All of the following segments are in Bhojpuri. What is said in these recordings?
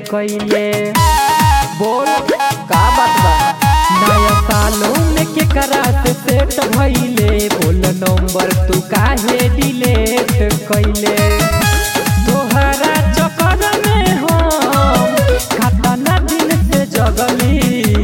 कइले। बोल का बात बा? नया सालों में के करा से सेट भइले। बोल नंबर तू काहे डिलीट कइले? तोहरा चक्कर में हम खतना दिन से जगली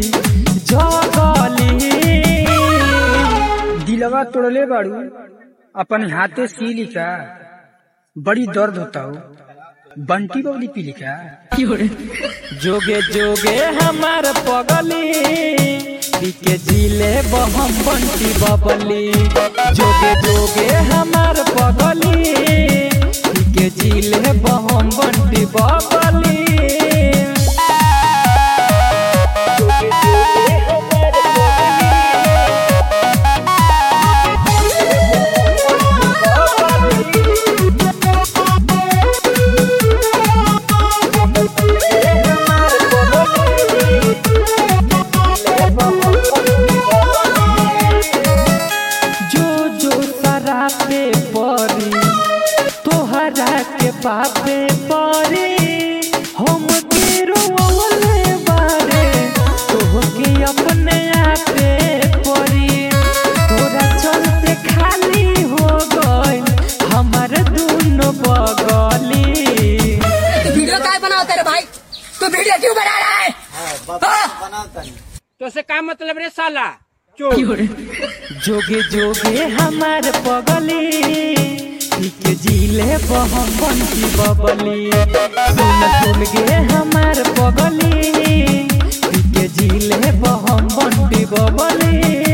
दिलवा तोड़ले बाड़ू अपन हाथे सी लिखा, बड़ी दर्द होता हो। बंटी बबली पी लिखा। जोगे जोगे हमार पगली पीके जिले बहम बंटी बबली। जोगे जोगे हमार पगली पीके जिले बहम बंटी बबली। पे परी तोहरा के पापे परी हम के रोवले बारे तोहके अपने आपे परी। तोरा चलते खाली हो गइल हमार दोनों बगली। वीडियो काय बनावता रे भाई? तू वीडियो क्यों बना रहा है? तो से का मतलब रे साला? जोगे जोगे हमार पगली पीके जिले बहम बंटी बबली। सुन सुन गे हमार पगली पीके जिले बहम बंटी बबली।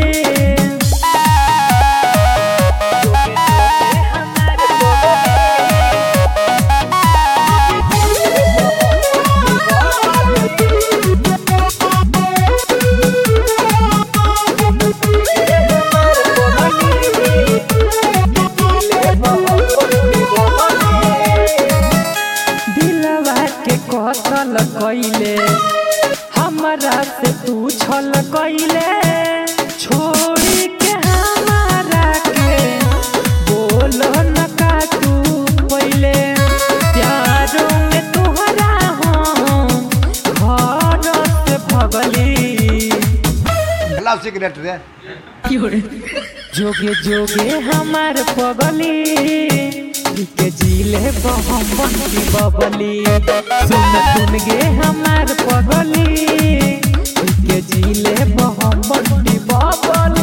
कतल कइले हमरा से तू छल कइले। छोड़ी के हमारा के बोल न का तू पहिले। प्यारों में तोहरा हम घर से भगली। सिगरेट रे जोगे जोगे हमार पगली के जिले बहम बंटी बबली। सुन सुन गे हमार पगली के जिले बहम बंटी बबली।